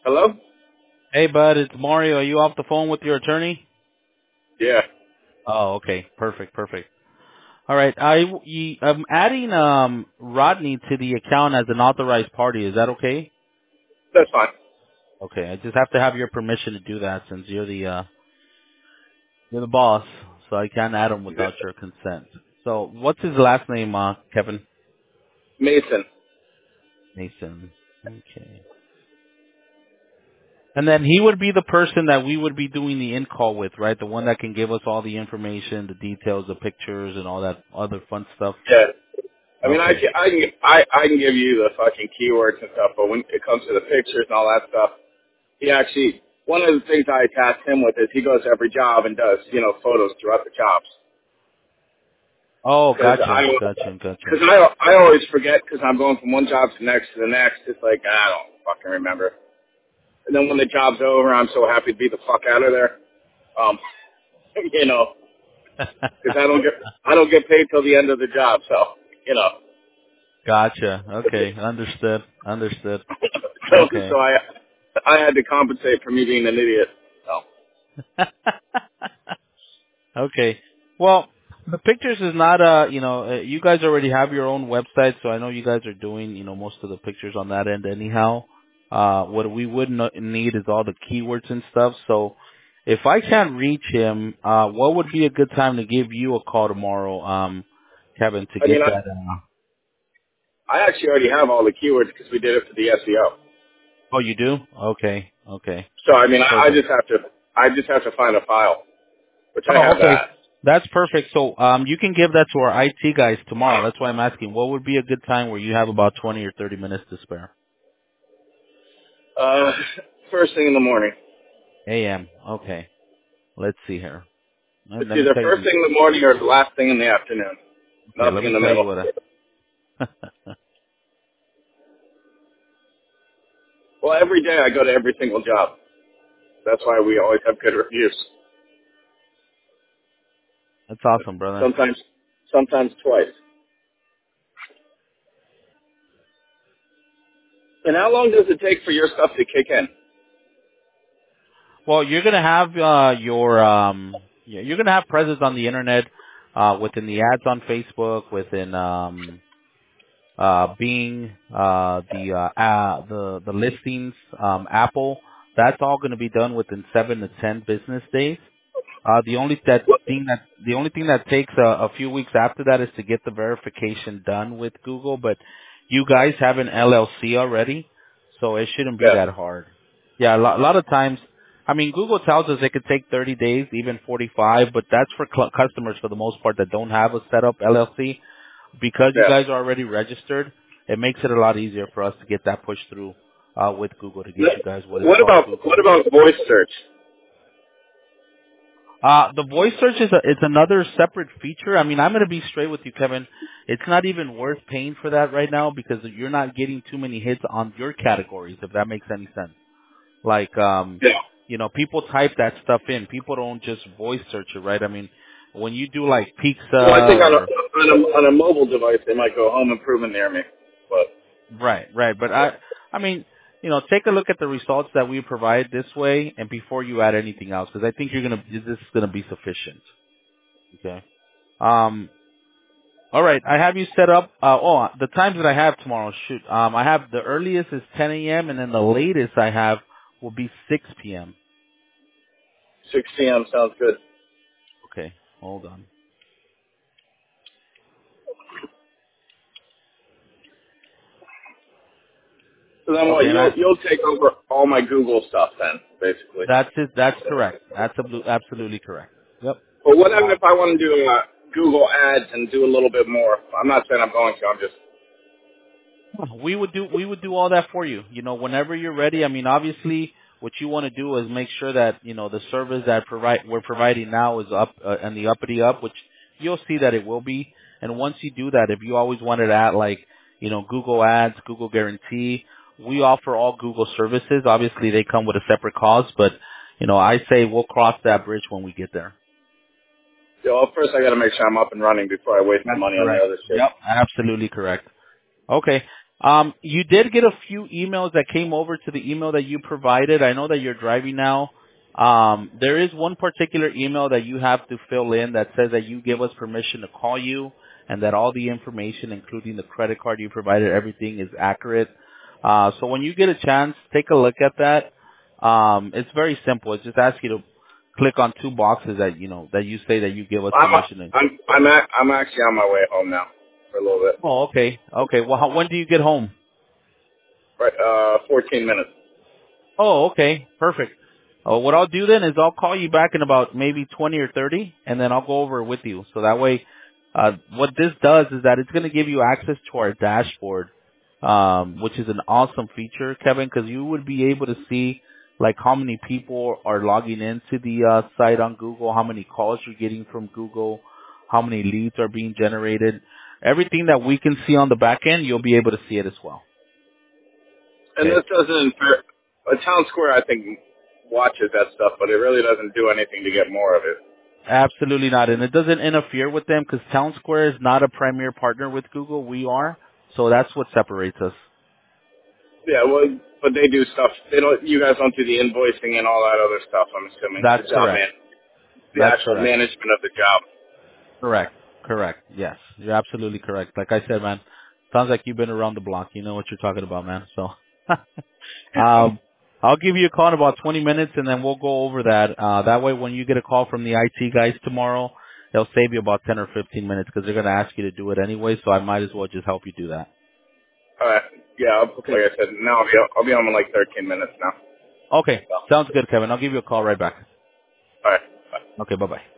Hello? Hey, bud, it's Mario. Are you off the phone with your attorney? Yeah, Oh, okay. Perfect. All right. I'm adding Rodney to the account as an authorized party. Is that okay? that's fine. Okay. I just have to have your permission to do that since you're the boss, so I can't add him Yeah. without your consent. So, what's his last name, Kevin? Mason. Mason. Okay. And then he would be the person that we would be doing the in-call with, right? The one that can give us all the information, the details, the pictures, and all that other fun stuff. Yeah. I mean, Okay. I can give you the fucking keywords and stuff, but when it comes to the pictures and all that stuff, he actually, one of the things I tasked him with is he goes to every job and does, photos throughout the jobs. Oh, Because gotcha. I always forget because I'm going from one job to the next. It's like, I don't fucking remember. And then when the job's over, I'm so happy to be the fuck out of there. Um, you know, because I don't get paid till the end of the job, so you know. Gotcha. Okay. Understood. So Okay. I had to compensate for me being an idiot. So Okay. Well, the pictures is not you guys already have your own website, so I know you guys are doing, most of the pictures on that end anyhow. What we would need is all the keywords and stuff. So if I can't reach him, what would be a good time to give you a call tomorrow, Kevin, to I mean, get that? I actually already have all the keywords because we did it for the SEO. Oh, you do? Okay. Okay. So I mean, Perfect. I just have to find a file, which I Oh, have okay. that. That's perfect. So, you can give that to our IT guys tomorrow. That's why I'm asking. What would be a good time where you have about 20 or 30 minutes to spare? Uh, first thing in the morning. AM. Okay. Let's see here. It's Let me either tell first you. thing in the morning or the last thing in the afternoon. Okay. Let Nothing me in the tell you middle. what. Well, every day I go to every single job. That's why we always have good reviews. That's awesome, brother. Sometimes twice. And how long does it take for your stuff to kick in? Well, you're gonna have you're gonna have presence on the internet, within the ads on Facebook, within Bing, the listings, Apple. That's all going to be done within 7 to 10 business days. The only thing that takes a few weeks after that is to get the verification done with Google. But you guys have an LLC already, so it shouldn't be Yeah. that hard. Yeah, a lot of times. I mean, Google tells us it could take 30 days, even 45, but that's for customers for the most part that don't have a set up LLC. Because you Yeah. guys are already registered, it makes it a lot easier for us to get that pushed through with Google to get you guys what is called What Google. about voice search? The voice search is it's another separate feature. I mean, I'm going to be straight with you, Kevin. It's not even worth paying for that right now because you're not getting too many hits on your categories, if that makes any sense. Like, Yeah. people type that stuff in. People don't just voice search it, right? I mean, when you do like pizza Well, I think or on a mobile device they might go home improvement near me. But Right. But I mean, take a look at the results that we provide this way, and before you add anything else, because I think this is gonna be sufficient. Okay. Um. All right. I have you set up. The times that I have tomorrow. Shoot. I have the earliest is 10 a.m. and then the latest I have will be 6 p.m. 6 p.m. sounds good. Okay. Hold on. So then what? Okay. And You'll take over all my Google stuff then, basically. that's it. That's correct. That's absolutely correct. Yep. But what if I want to do Google ads and do a little bit more? I'm not saying I'm going to. I'm just We would do all that for you. Whenever you're ready. I mean, obviously, what you want to do is make sure that the service that we're providing now is up and the uppity up, which you'll see that it will be. And once you do that, if you always wanted to add like Google Ads, Google Guarantee, we offer all Google services. Obviously, they come with a separate cost, but I say we'll cross that bridge when we get there. first I got to make sure I'm up and running before I waste my That's money on the correct. other shit. Yep, absolutely correct. Okay. You did get a few emails that came over to the email that you provided. I know that you're driving now. There is one particular email that you have to fill in that says that you give us permission to call you and that all the information, including the credit card you provided, everything is accurate. So when you get a chance, take a look at that. It's very simple. It just asks you to click on two boxes that, that you say that you give us permission in. I'm actually on my way home now for a little bit. Oh, okay. Okay. Well, when do you get home? Right, 14 minutes. Oh, okay. Perfect. What I'll do then is I'll call you back in about maybe 20 or 30, and then I'll go over it with you. So that way, what this does is that it's going to give you access to our dashboard, which is an awesome feature, Kevin, because you would be able to see like how many people are logging into the site on Google, how many calls you're getting from Google, how many leads are being generated. Everything that we can see on the back end, you'll be able to see it as well. And Okay. this doesn't, Town Square, I think, watches that stuff, but it really doesn't do anything to get more of it. Absolutely not. And it doesn't interfere with them because Town Square is not a premier partner with Google. We are. So that's what separates us. Yeah, well, but they do stuff. They don't. You guys don't do the invoicing and all that other stuff. I'm assuming That's the job correct. man, the That's actual correct. management of the job. Correct. Correct. Yes. You're absolutely correct. Like I said, man, sounds like you've been around the block. You know what you're talking about, man. So, I'll give you a call in about 20 minutes and then we'll go over that. That way when you get a call from the IT guys tomorrow, they'll save you about 10 or 15 minutes because they're going to ask you to do it anyway. So I might as well just help you do that. All right. Yeah, Okay. like I said, now I'll be home in like 13 minutes now. Okay. So, Sounds good, Kevin. I'll give you a call right back. all right. Bye. Okay. Bye-bye.